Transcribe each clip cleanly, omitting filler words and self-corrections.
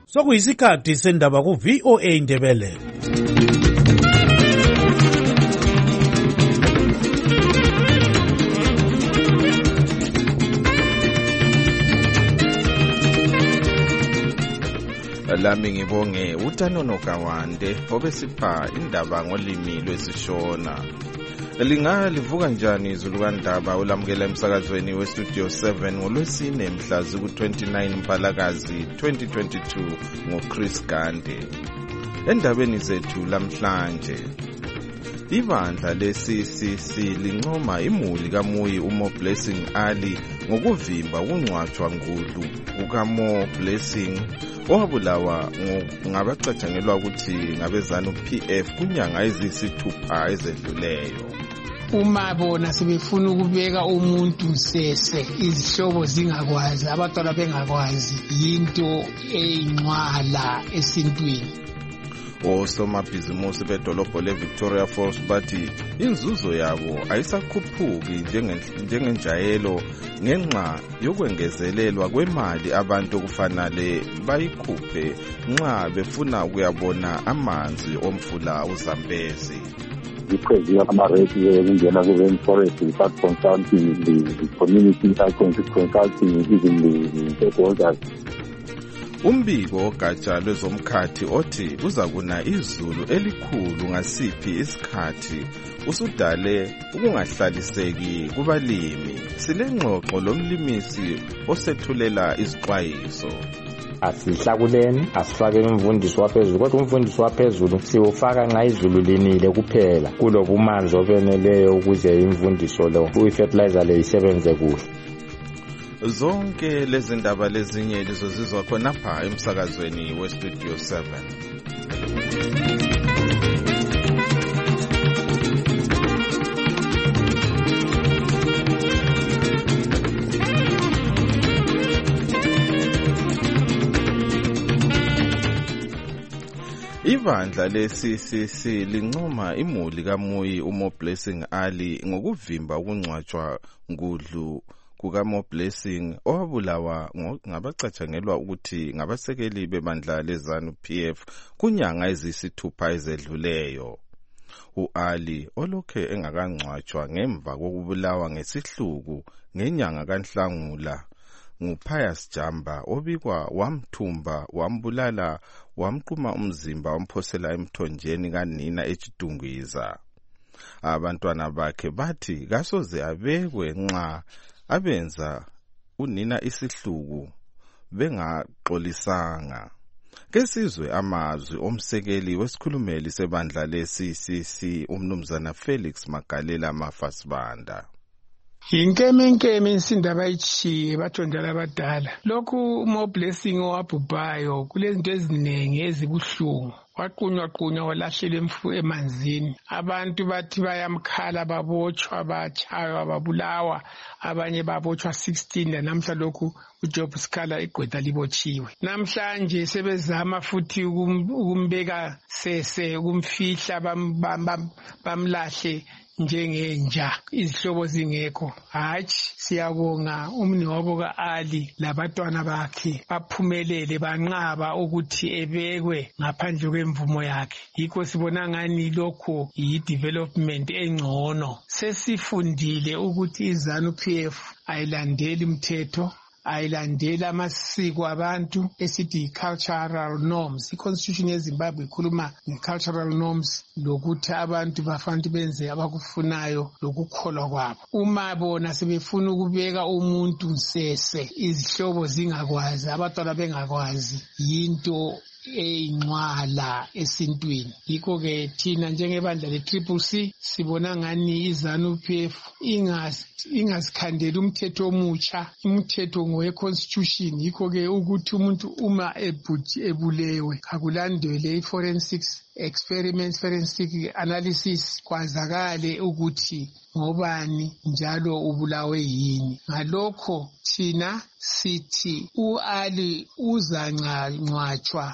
Sokuyisikhathi sendaba ku VOA Indebele. Lami ngibonge uTanono Kawande obesipha indaba ngolimi lwesishona. Lingalivuka njani izulu kaNdaba ulamukela emsakazweni weStudio 7 ngolwesine mhla ziku-29 Mphalakazi 2022 ngoChris Gande. Endabeni zethu lamhlanje, ibandla le-CCC lincoma imuli kaMuyi uMo Blessing Ali ngokuvimba ukungcwatshwa ngudlu kukaMo Blessing owabulawa ngabacatshangelwa ukuthi ngabezanu PF kunyanga eziyisithupha ezedluleyo. Uma bona sebefuna ukubeka umuntu sese izihlobo zingakwazi abantwana bengakwazi yinto eyinqwala esintwini. Osomabhizimusi bedolobho leVictoria Falls bathi inzuzo yabo ayisakhuphuki njengenjayelo ngenxa yokwengezelelwa kwemali abantu okufanele bayikhuphe nxa befuna ukuyabona amanzi omfula uZambezi. Because ama-rate ukungena kwe-rainforest without consulting the community, without consulting even the stakeholders. Umbiko ogatsha lwezomkhathi othi kuzakuna izulu elikhulu ngasiphi isikhathi usudale ukungahlaliseki kubalimi. Silengxoxo lomlimisi osethulela izixwayiso. Asihlakuleni, asifake umvundiso waphezulu, kodwa umvundiso waphezulu siwufaka nxa izulu linile kuphela kulobumanzi obeneleyo ukuze imvundiso lo fertilizer le isebenze kuhle. Zonke lezi ndaba lezinye lizozizwa khonapha emsakazweni weStudio 7. Ibandla le-CCC lincoma imuli kaMuyi uMo Blessing Ali ngokuvimba ukungcwatshwa ngudlu kukaMo Blessing owabulawa ngabacatshangelwa ukuthi ngabasekeli bebandla lezanu PF kunyanga eziyisithupha ezedluleyo. U-Ali olokhe engakangcwatshwa ngemva kokubulawa ngesihluku ngenyanga kaNhlangula nguPius Jamba obikwa wamthumba wambulala wamquma umzimba wamphosela emthonjeni kanina eChidungwiza. Abantwana bakhe bathi kasoze abekwe nxa abenza unina isihluku bengaxolisanga. Kesizwe amazwi omsekeli wesikhulumeli sebandla le-CCC umnumzana Felix Magalela Mafasibanda. Inkeme insindaba ichiye bathondala abadala. Lokhu uMo Blessing owabhubhayo kulezinto eziningi ezibuhlungu. Waqunywa walahlela emanzini. Abantu bathi bayamkhala babotshwa bachaywa babulawa abanye babotshwa 16 namhla lokhu uJob Scala igqwetha libotshiwe. Namhlanje sebezama futhi ukumbeka sese ukumfihla bamlahle njengenja izihlobo zingekho. Hatshi siyabonga umnewabo kaAli labatwana bakhe baphumelele banqaba ukuthi ebekwe ngaphandle kwemvumo yakhe. Yikho sibona ngani lokho yi-development engcono. Sesifundile ukuthi izanu PF ayilandeli umthetho, ayilandela amasiko abantu esithi cultural norms. I-Constitution yeZimbabwe ikhuluma nge-cultural norms lokuthi abantu bafanele benze abakufunayo lokukholwa kwabo. Uma bona sebefuna ukubeka umuntu sese izihlobo zingakwazi abantwana bengakwazi yinto eyinqwala esintwini. Yikho ke thina njengebandla le-CCC sibona ngani izanu PF ingasikhandela umthetho omutsha. Umthetho ngowe-Constitution. Yikho ke ukuthi umuntu uma ebulewe akulandele i-forensics experiments, forensic analysis kwazakale ukuthi ngobani njalo ubulawe yini. Ngalokho thina sithi uAli uzangcwatshwa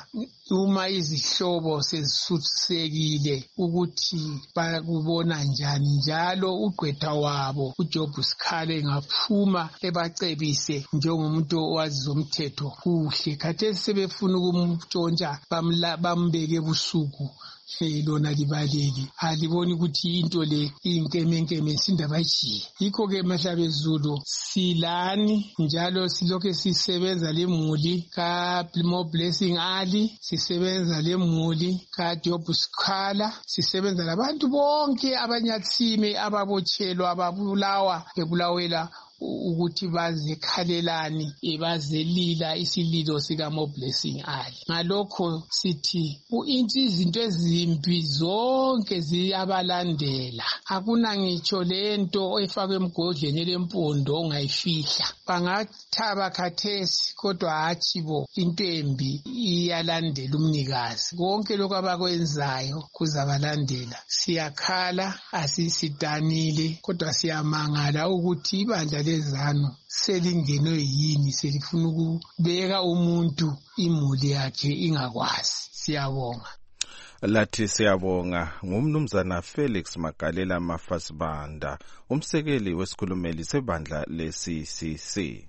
uma izihlobo sezisusekile ukuthi bakubona njani, njalo ugqwetha wabo uJob Sikhala engaphuma ebacebise njengomuntu owazi zomthetho kuhle. Khathesi sebefuna ukumtshontsha bambeke ebusuku lona libaleli, aliboni ukuthi into le iyinkemenkeme sindaba ejiye. Yikho-ke Mahlabezulu silani njalo silokhe sisebenza lemuli kaMo Blessing Ali, sisebenza lemuli kaJob Sikhala, sisebenza labantu bonke abanyathime ababotshelwa ababulawa bebulawela ukuthi bazekhalelani bazelila isililo sikaMo Blessing Ali. Ngalokho sithi izinto ezimbi zonke ziyabalandela, akuna ngitsho lento efakwe emgodleni elempondo ongayifihla. Bangathaba khathesi kodwa hatshi bo, into embi iyalandela umnikazi. Konke lokho abakwenzayo kuzabalandela. Siyakhala, asisidanile, kodwa siyamangala ukuthi ibandla lezanu selingenwe yini, selifuna ukubeka umuntu imuli yakhe ingakwazi. Siyabonga. Lathi siyabonga ngumnumzana Felix Magalela Mafasibanda, umsekeli wesikhulumeli sebandla le-CCC.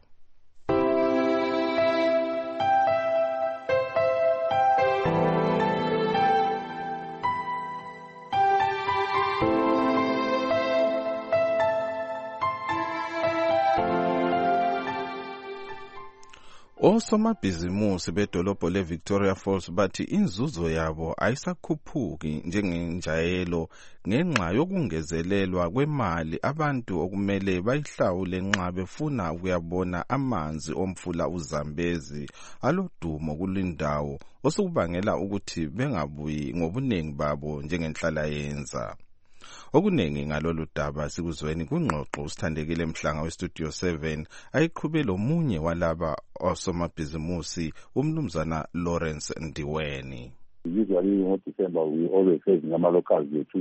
Osomabhizimusi bedolobho leVictoria Falls bathi inzuzo yabo ayisakhuphuki njengenjayelo ngenxa yokungezelelwa kwemali abantu okumele bayihlawule nxa befuna ukuyabona amanzi omfula uZambezi alodumo kulindawo, osukubangela ukuthi bengabuyi ngobunengi babo njengenhlala yenza. Okuningi ngalolu daba sikuzweni kungxoxo usithandekile Mhlanga weStudio 7 ayiqhube lomunye walaba osomabhizimusi umnumzana Lawrence Ndiweni. Usually in December we always have ngama locals bethu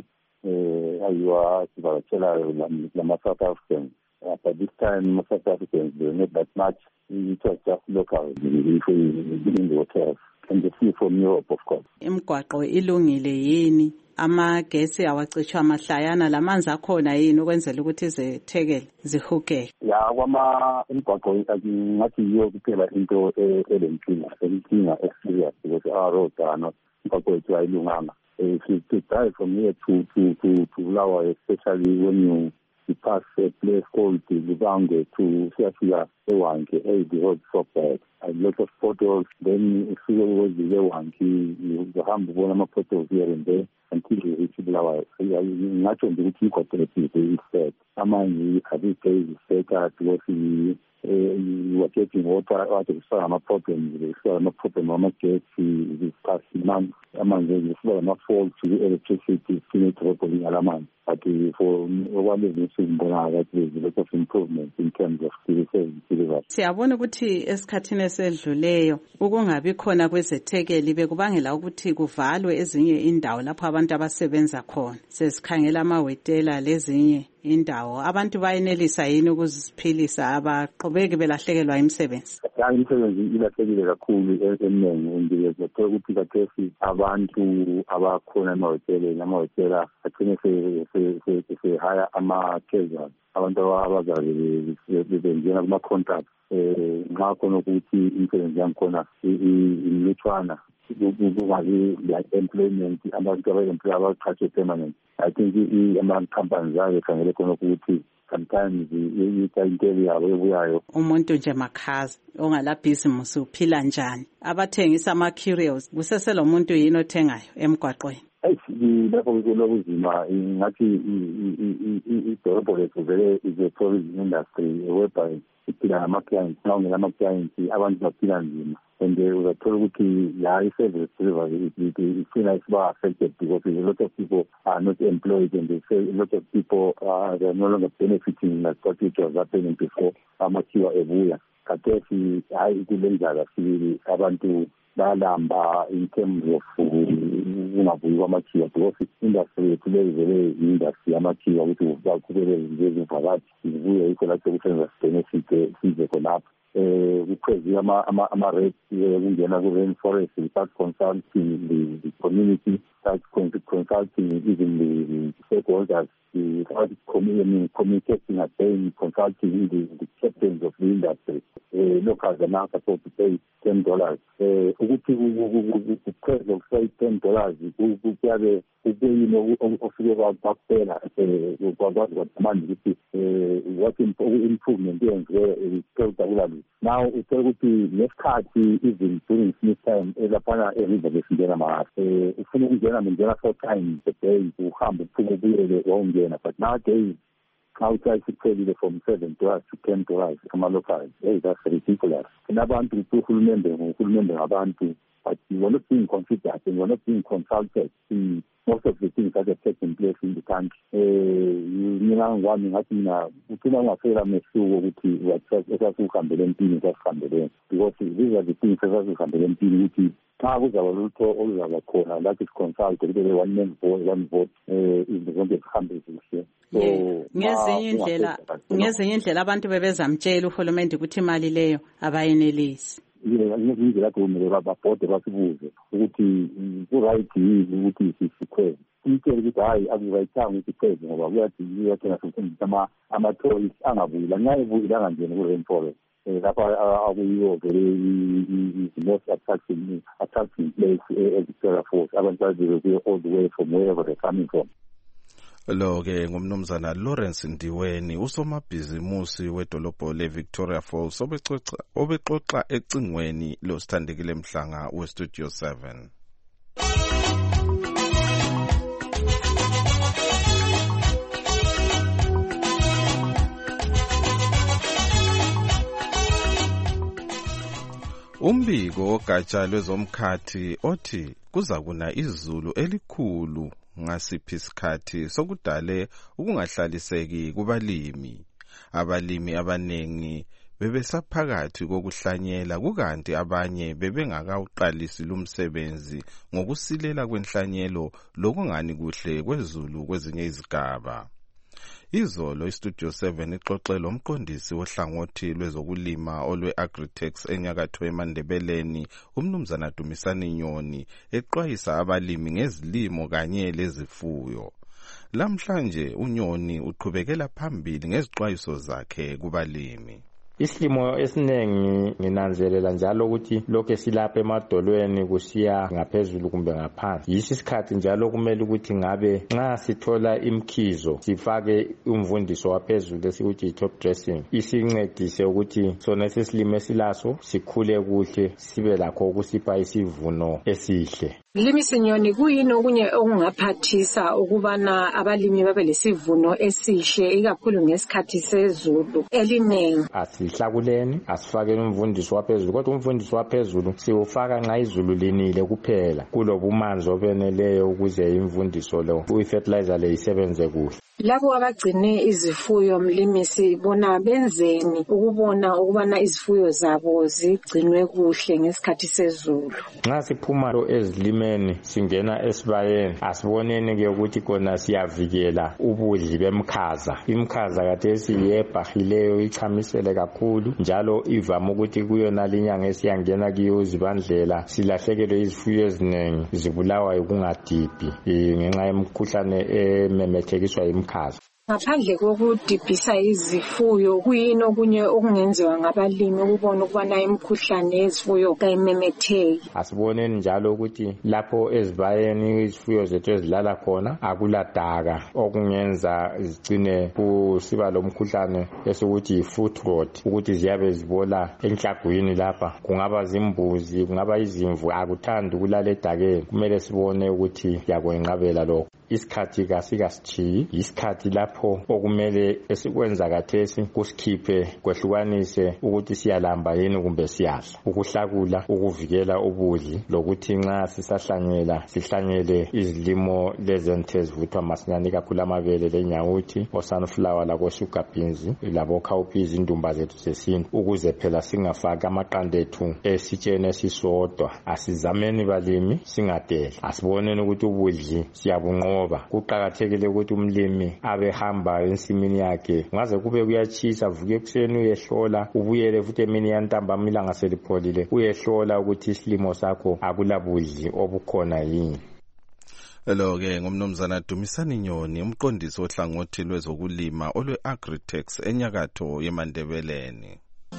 ayiwa sivakatshela lama South Africans. But this time South Africans they not that much. It was just local in the hotels and the sea from Europe of course. Imigwaqo ilungile yini? Amagesi awacishwa amahlayana, lamanzi akhona yini ukwenzela ukuthi izethekeli zihugeke? Ya kwama imigwaqo ngathi yiyo kuphela into elenkinga serious because our roads are not imigwaqo yethu ayilunganga. If you drive from here to Lawa, especially when you pass a place called Lubange to Siafia Ewanke, the road so bad. A lot of potholes. Then if you go to Ewanke, you have one of potholes here and there until you reach Lawa. Naturally, the key cooperative is that Amani, at this stage, is better to see you are getting water out of some problems. There's no problem. I'm not getting this past month. There's no fault to the electricity, Alaman. But for one reason, there's a lot of improvement in terms of delivery. Siyabona ukuthi esikhathini esedluleyo ukungabi khona kwezethekeli bekubangela ukuthi kuvalwe ezinye indawo lapho abantu abasebenza khona. Sesikhangela amahotela lezinye indawo. Abantu bayenelisa yini ukuziphilisa abaqhubeki belahlekelwa imisebenzi? Imisebenzi ilahlekile kakhulu eminengi ngiyezothola ukuthi kathesi abantu abakhona amahotela agcine se-hire ama-casual, abantu abazabe bengena kuma-contract nxa khona ukuthi imisebenzi yangikhona imlutshwana kungabi like-employment, abantu abaqhatshwe permanent. I think ama-companies abe khangele khona ukuthi sometimes i-inteli yabo ebuyayo. Umuntu nje makhaza ongalabhizimusi uphila njani? Abathengisa ama-curios kuseselo muntu yini othengayo emgwaqweni? Lapho kulokuzima ngathi idolobho lethu vele is a tourism industry whereby iphila ngama-clients. Nxa ungela ama-clients abantu baphila nzima, and uzathola ukuthi la i-service delivery ifina isiba affected because a lot of people are not employed, and they say a lot of people they are no longer benefiting like what it was happening before amakhiwa ebuya. Kathesi hayi kulenzala sibili abantu balamba in terms of ungabuyi kwamakhiwa because industry yethu levele industry yamakhiwa ukuthi baqhubele ngezivakathi zibuye yikho lapho kusenza benefit size khonapho. crazy ama-rates kungena ku-rainforest, we start consulting the community, start consulting even the stakeholders, communicating again, consulting the captains of the industry. Locals are now supposed to pay $10. The price of say $10, kuyabe ofike kwakuphela kwamanje ukuthi what improvement yenziwe particularly. Now uthola ukuthi nesikhathi even during Smith time laphana eriver besingena mahhala ufuna ukungena 4 times a day uhambe uphume ubuyele wawungena, but nowadays outside siphelile from $7 to $10 ama-locals. Hey, that's ridiculous. Abantu uhulumende ngabantu, but we're not being considered and we're not being consulted in most of the things that are taking place in the country. Mina ngwami ngathi mina ufuna ungafela mehluko ukuthi esasihambele empini sasihambele, because these are the things esasihambele empini ukuthi xa kuzaba lutho oluzaba khona lathi siconsult kube one vote izinto zonke zihambe kuhle. Ngezinye indlela abantu bebezamtshela uhulumende ukuthi imali leyo abayenelisi. Indlela kumele babhode basibuze ukuthi ku-right yini ukuthi sikhweze. Umtshele ukuthi hayi akurayithanga ukuthi sikhweze ngoba kuyathena sifundisa ama-toys angabuyila. Nxa ebuyila angangeni ku-rainforest. Lapha akuyiyo vele the most attracting place Victoria Falls. Abantu baziwe all the way from wherever they're coming from. Lo-ke ngumnumzana Lawrence Ndiweni, usomabhizimusi wedolobho le-Victoria Falls obexoxa ecingweni losithandekile Mhlanga we-Studio 7. Umbiko wogatsha lwezomkhathi othi kuzakuna izulu elikhulu ngasiphi isikhathi sokudale ukungahlaliseki kubalimi. Abalimi abanengi bebesaphakathi kokuhlanyela, kukanti abanye bebengakawuqalisi lumsebenzi ngokusilela kwenhlanyelo lokungani kuhle kwezulu kwezinye izigaba. Izolo iStudio 7 ixoxela umqondisi wohlangothi lwezokulima olwe-Agritex enyakatho eMandebeleni, umnumzana Dumisani Nyoni, exwayisa abalimi ngezilimo kanye lezifuyo. Lamhlanje uNyoni uqhubekela phambili ngezixwayiso zakhe kubalimi. Isilimo esiningi nginanzelela njalo ukuthi lokho silapha emadolweni kusiya ngaphezulu kumbe ngaphansi. Yisi isikhathi njalo kumele ukuthi ngabe nxa sithola imkhizo sifake umvundiso waphezulu esikuthi top dressing, isincedise ukuthi sona sesilimo esilaso sikhule kuhle sibe lakho ukusipha isivuno esihle. Limisenyoni kuyini okunye okungaphathisa ukubana abalimi babe lesivuno esihle ikakhulu ngesikhathi sezulu elinengi? Asihlakuleni, asifakeni umvundiso waphezulu, kodwa umvundiso waphezulu siwufaka nxa izulu linile kuphela kulobumanzi obeneleyo ukuze imvundiso lo fertilizer le isebenze kuhle. Labo abagcine izifuyo mlimisi bona benzeni ukubona ukubana izifuyo zabo zigcinwe kuhle ngesikhathi sezulu? Nxa siphuma ezilimeni singena esibayeni asiboneni ke ukuthi kona siyavikela ubudli bemkhaza. Imkhaza kathesi yebhahileyo ichamisele kakhulu njalo ivama ukuthi kuyona linyanga esiyangena kiyo izibandlela silahlekelwe izifuyo ezinengi zibulawa ukungadibhi ngenxa yemkhuhlane ememethekiswa imkhaza. Ngaphandle kokudibhisa izifuyo kuyini okunye okungenziwa ngabalimi ukubona ukubana imkhuhlane yezifuyo kayimemetheki? Asiboneni njalo ukuthi lapho ezibayeni izifuyo zethu ezilala khona akuladaka okungenza zigcine kusiba lomkhuhlane esikuthi foot rot, ukuthi ziyabe zibola enhlagwini lapha. Kungaba zimbuzi, kungaba izimvu, akuthandi ukulala edakeni. Kumele sibone ukuthi yakwenqabela lokho. Isikhathi kasikasichiyi, isikhathi lapho okumele esikwenza kathesi kusikhiphe kwehlukanise ukuthi siyalamba yini kumbe siyadla, ukuhlakula, ukuvikela ubudli, lokuthi nxa sisahlanyela sihlanyele izilimo lezenthe zivuthwa masinyane kakhulu amabele lenyawuthi, osunflower labo sugar beans labo cowpeas, indumba zethu zesintu, ukuze phela singafaki amaqanda ethu esitsheni esisodwa. Asizameni balimi singadela, asiboneni ukuthi ubudli siyabunqoba ngoba kuqakathekile ukuthi umlimi abehamba ensimini yakhe ngaze kube kuyatshisa vuke ekuseni uyehlola ubuyele futhi emini yantambama ilanga selipholile uyehlola ukuthi isilimo sakho akulabudli obukhona yini. Lo-ke ngumnumzana Dumisani Nyoni, umqondisi ohlangothi lwezokulima olwe-Agritex enyakatho yeMandebeleni.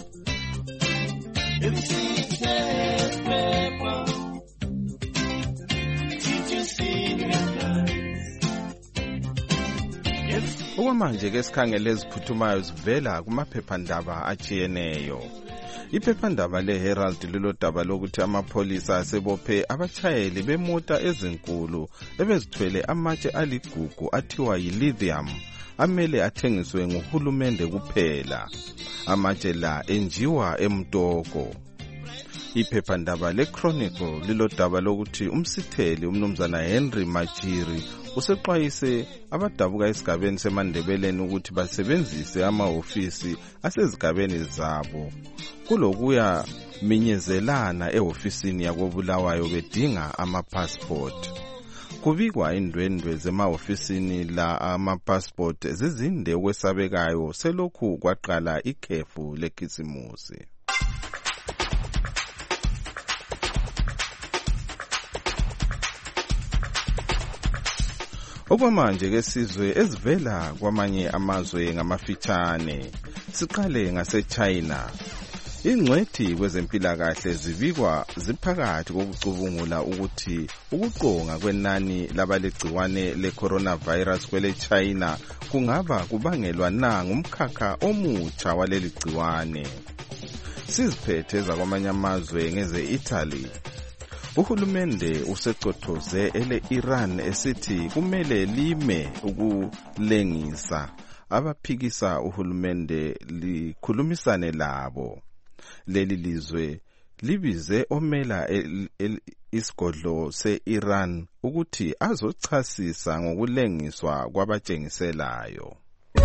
Okwamanje ke sikhangele eziphuthumayo zivela kumaphephandaba atshiyeneyo. Iphephandaba leHerald lilodaba lokuthi amapholisa asebophe abatshayeli bemota ezinkulu ebezithwele amatshe aligugu athiwa yi-lithium amele athengiswe nguhulumende kuphela. Amatshe la enjiwa eMtoko. Iphephandaba leChronicle lilodaba lokuthi umsitheli umnumzana Henry Majiri usexwayise abadabuka esigabeni seMandebeleni ukuthi basebenzise amahofisi asezigabeni zabo kulokuya minyezelana ehofisini yakobulawayo bedinga amapassport. Kubikwa indwendwe zemahofisini la amapassport zizinde ukwesabekayo selokhu kwaqala ikhefu lekhisimusi. Okwamanje ke sizwe ezivela kwamanye amazwe ngamafitshane. Siqale ngaseChina. Ingcwethi kwezempilakahle zibikwa ziphakathi kokucubungula ukuthi ukuqonga kwenani labalegciwane le-coronavirus kwele China kungaba kubangelwa na ngumkhakha omutsha waleli gciwane. Siziphethe zakwamanye amazwe ngeze Italy. Uhulumende usecothoze ele-Iran esithi kumele lime ukulengisa abaphikisa uhulumende likhulumisane labo. Leli lizwe libize omela isigodlo se-Iran ukuthi azochasisa ngokulengiswa kwabatshengiselayo.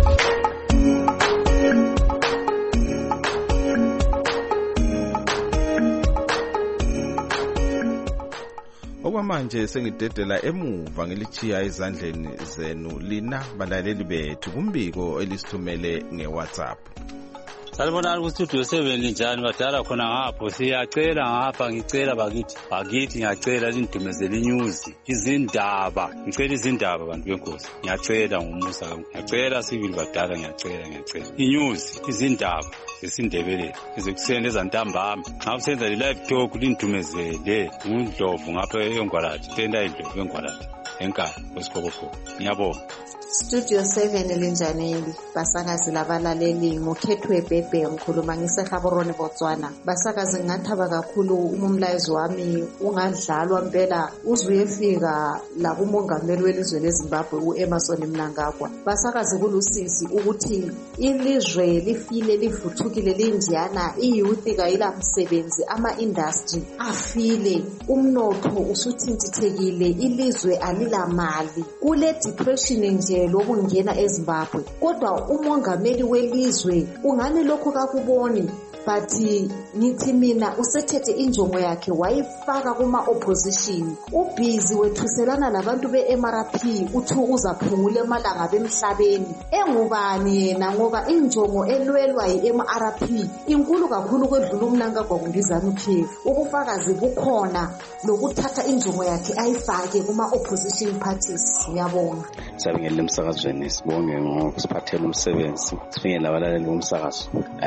Okwamanje sengidedela emuva ngilichiya ezandleni zenu lina balaleli bethu kumbiko elisithumele ngeWhatsApp. Salibonani ku-studio 7 linjani badala khona ngapho siyacela ngapha ngicela bakithi ngiyacela lindumezele inyuzi izindaba ngicela izindaba bantu benkosi ngiyacela ngomusa ngiyacela sibili badala ngiyacela inyuzi izindaba zesindebeleni ezekuseni ezantambama ngabe senza live talk lindumezele ngundlovu ngapha eNgwalathi tenda indlovu eNgwalathi enkani kwesikokoko ngiyabonga. Studio 7 linjani basakazi labalaleli ngokhethwe bebe ngikhuluma ngiseGaborone Botswana. Basakazi ngathaba kakhulu umlayezo wami ungadlalwa impela uzuyefika la kumongameli welizwe leZimbabwe uEmmerson Mnangagwa. Basakazi kulusisi ukuthi ilizwe lifile livuthukile linjana iyouth kayila msebenzi ama-industry afile umnotho usuthintithekile ilizwe alila mali kule depression nje lokungena eZimbabwe kodwa umongameli welizwe ungani lokho kakuboni but ngithi mina usethethe injongo yakhe wayifaka kuma opposition ubhizi wethuselana labantu beMRP uthi uzaphungula emalanga bemhlabeni engubani yena ngoba injongo elwelwa yiMRP inkulu kakhulu kwedlula uMnangagwa kundizana ukhefu ubufakazi bukhona lokuthatha injongo yakhe ayifake kuma opposition parties. Ngiyabonga. Sabingele emsakazweni sibonge ngokusiphathela umsebenzi sibingele abalaleli bomsakazo.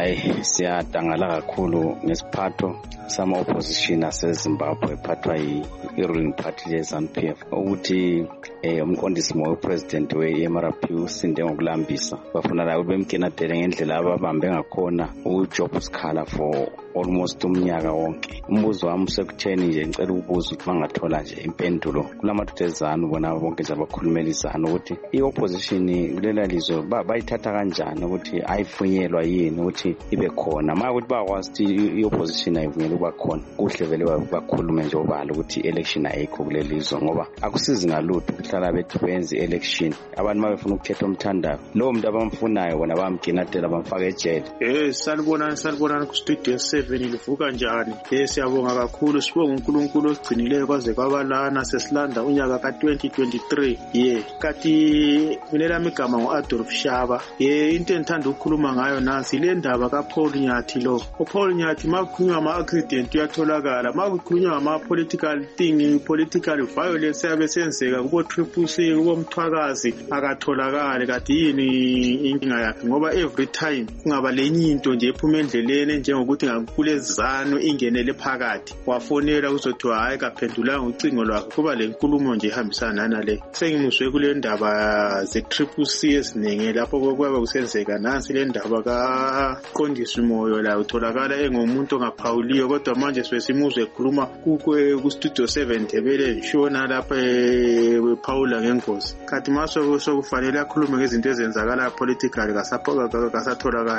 Siyadangala kakhulu ngesiphatho sama opposition aseZimbabwe ephathwa yi-ruling party ye-ZANU-PF ukuthi umqondisi wepresident we-MRP usinde ngokulambisa bafuna la bemkenadele ngendlela ababambe ngakhona uJob Sikhala for almost umnyaka wonke. Umbuzo wami usekutheni nje ngicela ukubuza ukuthi bangathola nje impendulo kulamadoda eZANU bona bonke nje abakhulumela iZANU ukuthi i-opposition kulela lizwe bayithatha kanjani ukuthi ayifunyelwa yini ukuthi ibe khona manje ukuthi bakwazi ukuthi i-opposition ayivunyelwa ukuba khona kuhle vele bakhulume nje obala ukuthi election ayikho kuleli lizwe ngoba akusizi ngalutho bahlala bethi benze election abantu mabefuna ukukhetha umthandayo lowo muntu abamfunayo bona bamginatela bamfaka ejele. Salibonani ku studio 7 livuka njani? Siyabonga kakhulu, sibonga uNkulunkulu osigcinileyo kwaze kwabalana sesilanda unyaka ka2023. Kati mina lami igama nguAdolf Shaba. Into engithanda ukukhuluma ngayo nansi le ndaba kaPaul Nyathi lo. uPaul Nyathi makukhulunywa ama-accident uyatholakala, makukhulunywa ama-political thing, political violence yabe senzeka kubo Triple C kubo Mthwakazi akatholakali. Kati yini inkinga yakhe? Ngoba every time kungaba lenye into nje ephuma endleleni njengokuthi ngakulezizano ingenele phakathi wafonela uzothiwa hayi kaphendulanga ucingo lwakhe, kuba le nkulumo nje ihambisana nale. Sengimuzwe kule ndaba ze-Triple C esiningi lapho kwaba kusenzeka nansi le ndaba kaQondisi Moyo la utholakala engomuntu ongaphawuliyo, kodwa manje sesimuzwe ekhuluma ku-Studio 7 Ndebele nshona lapha ephawula ngengozi. Khathi maso sokufanele akhulume ngezinto ezenzakala politically kasatholakala.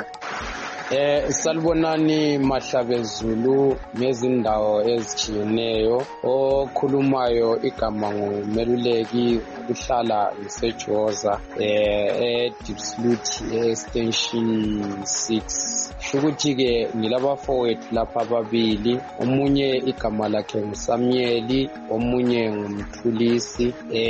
Salibonani Mahlabezulu ngezindawo ezitshiyeneyo. Okhulumayo igama nguMeluleki, uhlala ngiseJoza eDeepsloot extension 6. Shukuthi ke ngilabafowethu lapha ababili, omunye igama lakhe nguSamuel, omunye ngumthulisi.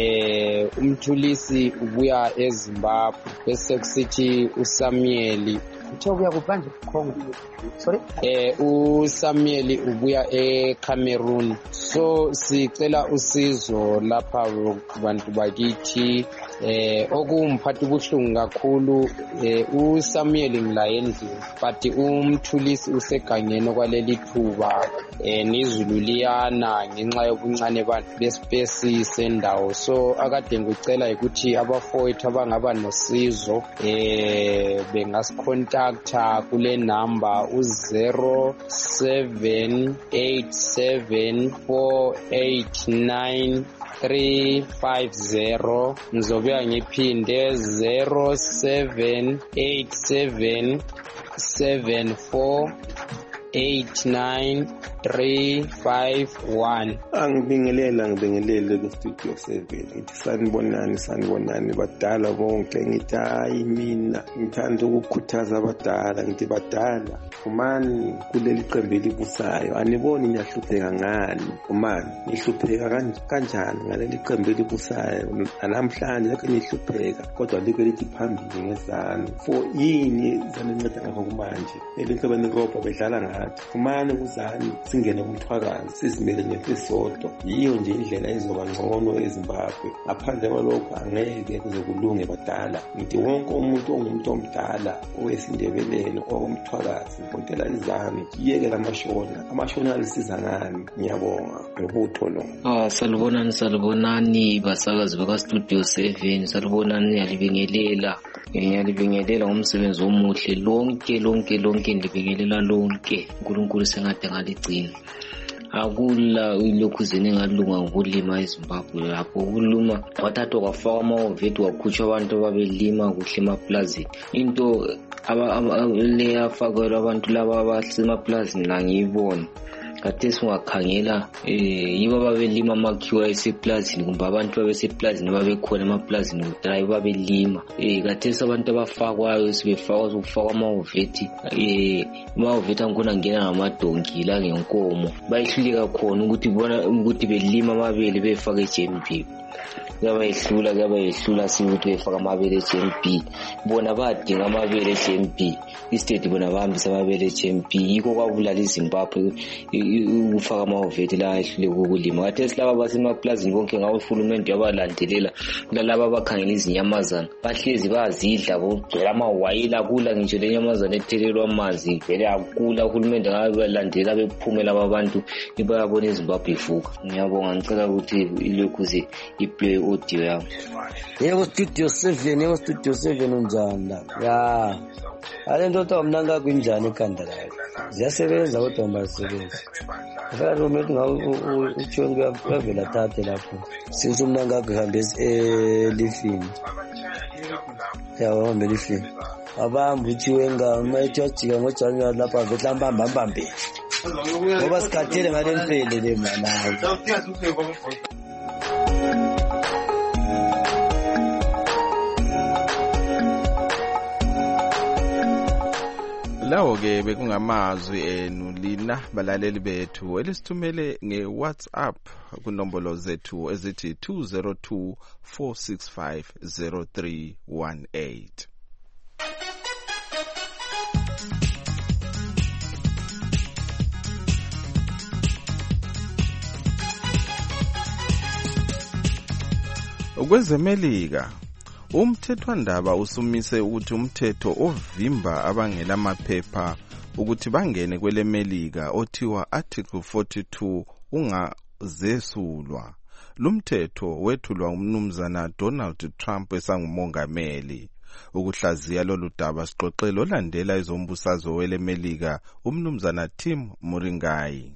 Umthulisi ubuya eZimbabwe bese kusithi uSamuel ubuya kupanje Congo. Sorry? uSamuel ubuya eCameroon. So sicela usizo lapha kubantu bakithi. Okumphathi ubuhlungu kakhulu uSamuel ngilaye endlini, but umthulisi usegangeni kwaleli thuba nizulu liyana ngenxa yobuncane bespace sendawo. So akade ngicela ukuthi abafowethu abangaba nosizo bengasicontacta kule number 0787489350. Ngizobuya ngiphinde 0787748931. Ngibingelele ku Studio 7 ngithi sanibonani badala bonke. Ngithi hayi mina ngithanda ukukhuthaza abadala, ngithi badala kumani kuleli qembu elibusayo aniboni niyahlupheka ngani? Kumani nihlupheka kanjani ngaleli qembu elibusayo? Namhlanje lakhe nihlupheka kodwa liko lithi phambili ngezanu. For yini zaninceda ngakho kumanje? Elinhlobeni kopha bedlala ngathi kumani kuzani singene kumthwakazi sizimele ngesisodwa. Yiyo nje indlela izoba ngcono eZimbabwe. Ngaphandle kwalokho angeke kuze kulunge badala. Ngithi wonke umuntu ongumuntu omdala owesindebeleni okumthwakazi mpontela izami yiyeke amashona alisiza ngani? Ngiyabonga ngobutho lo. Salibonani basakazi baka Studio 7. Salibonani, ngiyalibingelela ngomsebenzi omuhle lonke ndibingelela lonke. uNkulunkulu sengade ngaligcina. Akula ilokhu zenengalunga ngokulima eZimbabwe lapho ukuluma wathathwa kwafaka amawoveti wakhutshwa abantu ababelima kuhle emaplazini. Into le yafakelwa abantu laba abasemapulazini la ngiyibona. Kade singakhangela yibo babelima amakhiwa eseplazini kumbe abantu babeseplazini babekhona emaplazini kudala babelima. Kade abantu abafakwayo sibefakwa ukufakwa amawoveti angkhona ngena ngamadonki la ngenkomo. Bayihluleka khona ukuthi belima amabele befaka eJMP. kuyabayehlula sikuthi befaka amabele eJMP. Bona badinga amabele eJMP instead bona bahambisa amabele eJMP. Yiko kwabulala iZimbabwe ukufaka amawoveti la ehlule ukulima. Kade silaba basemaplazini bonke ngawo uhulumende yabalandelela lalaba abakhangela izinyamazana bahlezi bazidla bogcela amawayila kula ngitsho lenyamazana ethelelwa amanzi vele akula. Uhulumende ngabalandela bephumela abantu bayabona iZimbabwe ivuka. Ngiyabonga, ngicela ukuthi ilokhuze iplay audio yami. Yebo Studio 7 unjani la? Ya. Ale ndoto mnanga kunjani ekhanda lakho? Ziyasebenza kodwa mazisebenza. Ngifaka romethi ngawo uchonke uyavela thathe lapho. Since umnanga kuhambe elifini. Ya wahamba elifini. Abamba uthiwe ngamayithi yajika ngoJanuary lapha vetla mbambambambe. Ngoba sikhathele ngale mfele le mana. Lawo ke bekungamazwi enu lina balaleli bethu elisithumele ngeWhatsApp kunombolo zethu ezithi 2024650318. Ukwezemelika umthethwandaba usumise ukuthi umthetho ovimba abangela amaphepha ukuthi bangene kwele Melika othiwa Article 42 ungazesulwa. Lumthetho wethulwa umnumzana Donald Trump esangumongameli. Ukuhlaziya lolu daba siqoqela olandela ezombusazwe wele Melika umnumzana Tim Muringai.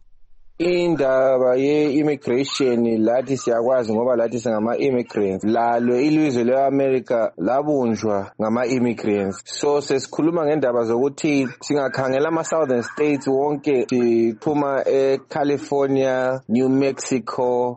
Indaba ye-immigration lathi siyakwazi ngoba lathi singama-immigrants, lalo ilizwe le-America labunjwa ngama-immigrants. So sesikhuluma ngendaba zokuthi singakhangela ama-southern states wonke, siphuma eCalifornia, New Mexico,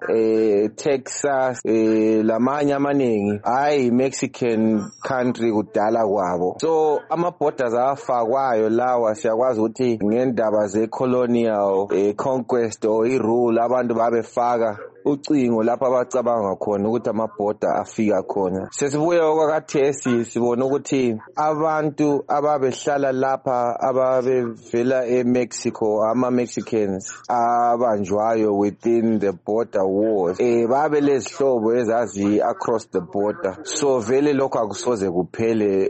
Texas, lamanye amaningi hayi Mexican country kudala kwabo. So ama-borders afakwayo lawa siyakwazi ukuthi ngendaba ze-colonial conquest or irule abantu babefaka ucingo lapha abacabanga khona ukuthi amabhoda afika khona. Sesibuye okwakathesi sibona ukuthi abantu ababehlala lapha ababevela eMexico, ama-Mexicans abanjwayo within the border wars, babe lezihlobo ezazi across the border. So vele lokho akusoze kuphele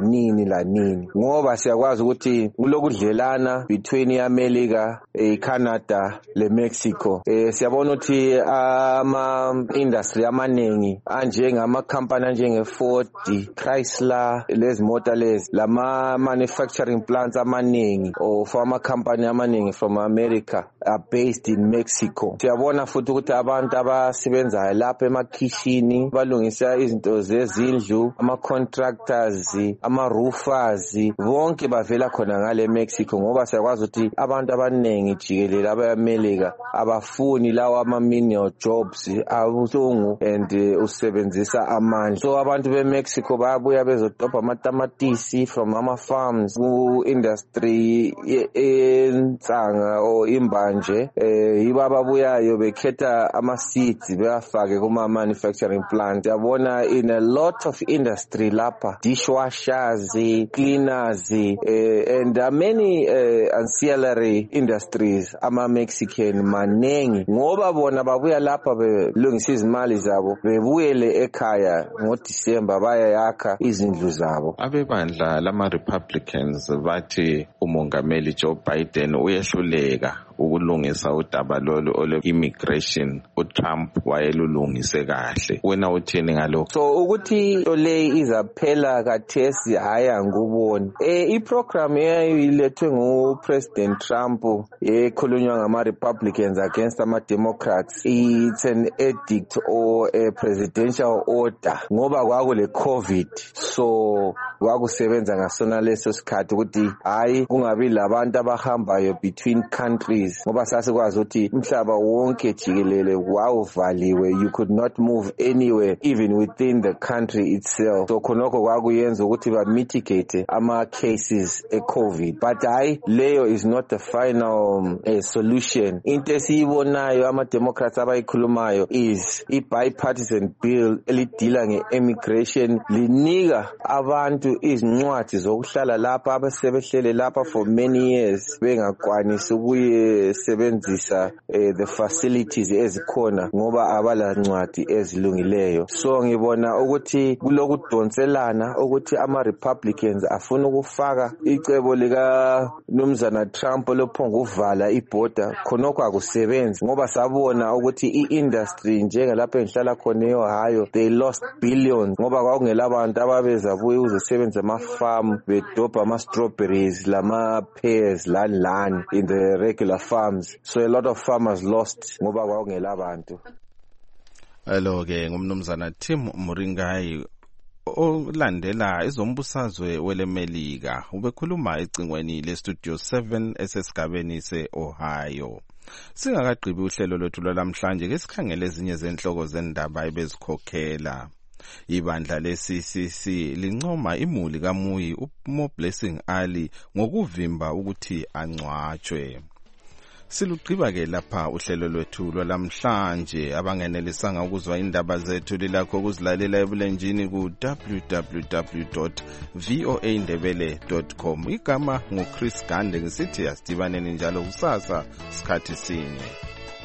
lanini ngoba siyakwazi ukuthi kulokudlelana between iAmerica, Canada le Mexico. Siyabona ukuthi ama-industry amaningi anjengama-company anjenge-Ford, Chrysler, lezi mota lezi, lama-manufacturing plants amaningi of ama-company amaningi from America are based in Mexico. Siyabona futhi ukuthi abantu abasebenzayo lapha emakhishini balungisa izinto zezindlu, ama-contractors, ama-roofers, bonke bavela khona ngale Mexico ngoba siyakwazi ukuthi abantu abaningi jikelele aba-America abafuni lawa ama-menial jobs abuhlungu and usebenzisa amandla. So abantu beMexico bayabuya bezodobha amatamatisi from ama-farms ku-industry ensanga or imbanje, yibo ababuyayo bekhetha ama-seeds beyafake kuma-manufacturing plant. Yabona in a lot of industry lapha, dishwashers, cleaners, and many ancillary industries ama-Mexican manengi ngoba bona babuya lapha belungisa izimali zabo bebuyele ekhaya ngoDisemba bayayakha izindlu zabo. Abebandla lama-Republicans bathi umongameli Joe Biden uyehluleka ukulungisa udaba lolu ole-immigration. uTrump wayelulungise kahle. Wena uthini ngalokho? So ukuthi into le izaphela kathesi haya nguboni. I-program eyayilethwe nguPresident Trump ekhulunywa ngama-Republicans against ama-Democrats, it's an edict or a presidential order ngoba kwakule COVID. So kwakusebenza ngasona leso sikhathi ukuthi hayi kungabi labantu abahambayo between countries ngoba sasikwazi ukuthi umhlaba wonke jikelele wawuvaliwe, you could not move anywhere even within the country itself. So khonokho kwakuyenza ukuthi ba mitigate ama cases e-COVID, but hayi leyo is not the final solution. Into esiyibonayo ama-Democrats abayikhulumayo is i-bipartisan bill elidila nge-immigration, linika abantu izincwadi zokuhlala lapha abasebehlele lapha for many years bengakwanisi ukuyesebenzisa the facilities ezikhona ngoba abala ncwadi ezilungileyo. So ngibona ukuthi kulokudonselana ukuthi ama-Republicans afuna ukufaka icebo lika Mnumzana Trump lophonga uvala iborder. Khonokho akusebenzi ngoba sabona ukuthi i-industry njengalapha engihlala khona eOhio they lost billions ngoba kwakungela abantu ababeza buye uzosebenza ama-farm bedobha ama-strawberries lama-pears lani in the regular farms. So a lot of farmers lost ngoba kwakungela abantu. Hello ke ngumnumzana Tim Muringai olandela ezombusazwe wele Melika. Ubekhuluma ecingweni leStudio 7 esesigabeni se-Ohio. Singakagqibi uhlelo lwethu lwalamhlanje ke sikhangele ezinye zenhloko zendaba ebezikhokhela. Ibandla le-CCC lincoma imuli kaMuyi uMo Blessing Ali ngokuvimba ukuthi angcwatshwe. Silugqiba-ke lapha uhlelo lwethu lwalamhlanje. Abangenelisanga ukuzwa indaba zethu lilakho ukuzilalela ebulenjini ku www.voaindebele.com. Igama nguChris Gande, ngisithi asidibaneni njalo kusasa sikhathi sinye.